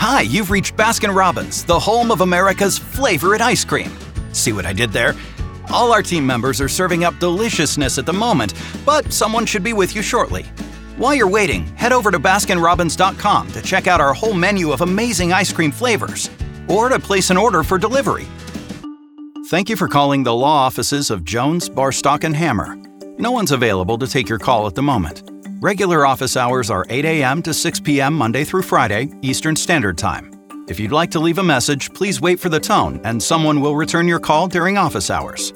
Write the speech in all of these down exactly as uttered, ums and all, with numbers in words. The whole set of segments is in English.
Hi, you've reached Baskin-Robbins, the home of America's favorite ice cream. See what I did there? All our team members are serving up deliciousness at the moment, but someone should be with you shortly. While you're waiting, head over to Baskin Robbins dot com to check out our whole menu of amazing ice cream flavors, or to place an order for delivery. Thank you for calling the law offices of Jones, Barstock, and Hammer. No one's available to take your call at the moment. Regular office hours are eight a.m. to six p.m. Monday through Friday, Eastern Standard Time. If you'd like to leave a message, please wait for the tone, and someone will return your call during office hours.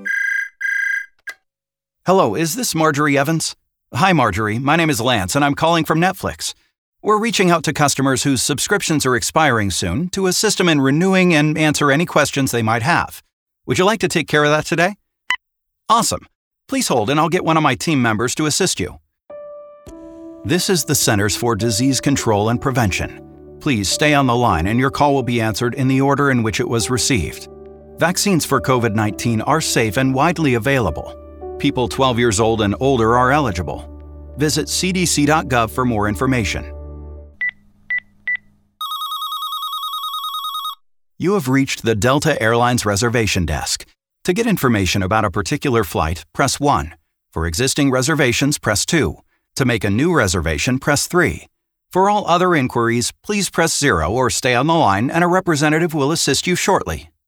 Hello, is this Marjorie Evans? Hi, Marjorie. My name is Lance, and I'm calling from Netflix. We're reaching out to customers whose subscriptions are expiring soon to assist them in renewing and answer any questions they might have. Would you like to take care of that today? Awesome. Please hold, and I'll get one of my team members to assist you. This is the Centers for Disease Control and Prevention. Please stay on the line and your call will be answered in the order in which it was received. Vaccines for covid nineteen are safe and widely available. People twelve years old and older are eligible. Visit c d c dot gov for more information. You have reached the Delta Airlines reservation desk. To get information about a particular flight, press one. For existing reservations, press two. To make a new reservation, press three. For all other inquiries, please press zero or stay on the line and a representative will assist you shortly.